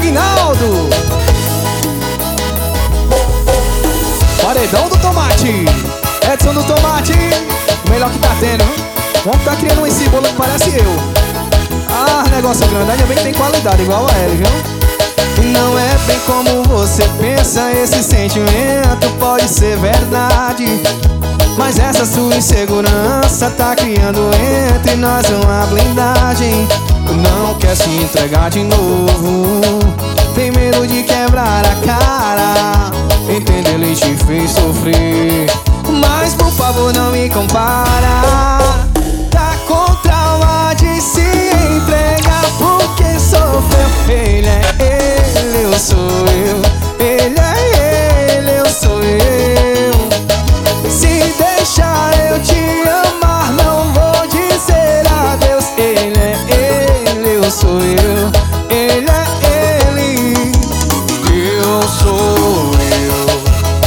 Aguinaldo. Paredão do Tomate, Edson do Tomate, o melhor que tá tendo. Vamos tá criando um cebola que parece eu. Ah, negócio grande, ainda bem que tem qualidade igual a ele, viu? Não é bem como você pensa, esse sentimento pode ser verdade, mas essa sua insegurança tá criando entre nós uma blindagem. Não quer se entregar de novo, tem medo de quebrar a cara. Entende, ele te fez sofrer, mas por favor não me compara. Tá com trauma de se entregar porque sofreu. Ele é ele, eu sou eu. Ele é ele, eu sou eu. Se deixar eu te amar, não vou dizer adeus. Ele é ele, eu sou eu. Ele é ele, eu sou eu.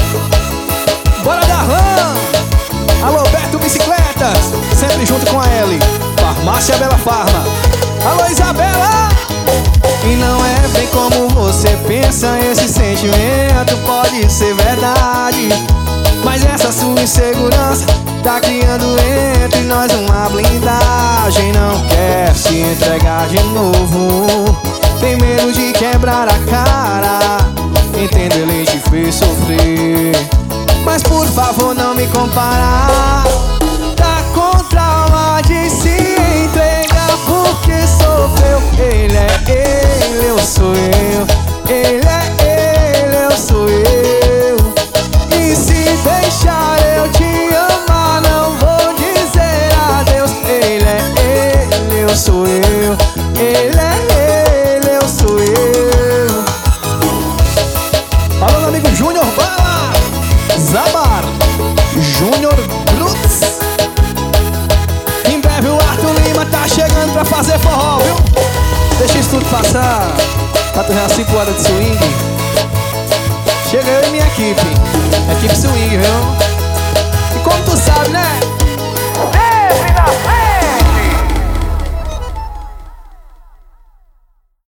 Bora dar rã! Alô, Beto Bicicletas, sempre junto com a Ellie. Farmácia Bela Farma. Alô, Isabela! E não é bem como você pensa, esse sentimento pode ser verdade, mas essa sua insegurança tá criando entre nós uma blindagem. Não quer se entregar de novo, tem medo de quebrar a cara. Entende, ele te fez sofrer, mas por favor não me comparar. Tá com trauma de se entregar porque sofreu. Ele é ele, eu sou eu. Ele é ele, eu sou eu. E se deixar eu te amar, não vou dizer adeus. Ele é ele, eu sou eu. Ele é ele, eu sou eu. Alô, meu amigo Júnior Bala, Zabar, Júnior Bruts. Em breve o Arthur Lima tá chegando pra fazer forró, viu? Deixa isso tudo passar, pra tu já 5 horas de swing. Chega eu e minha equipe swing, viu? E como tu sabe, né?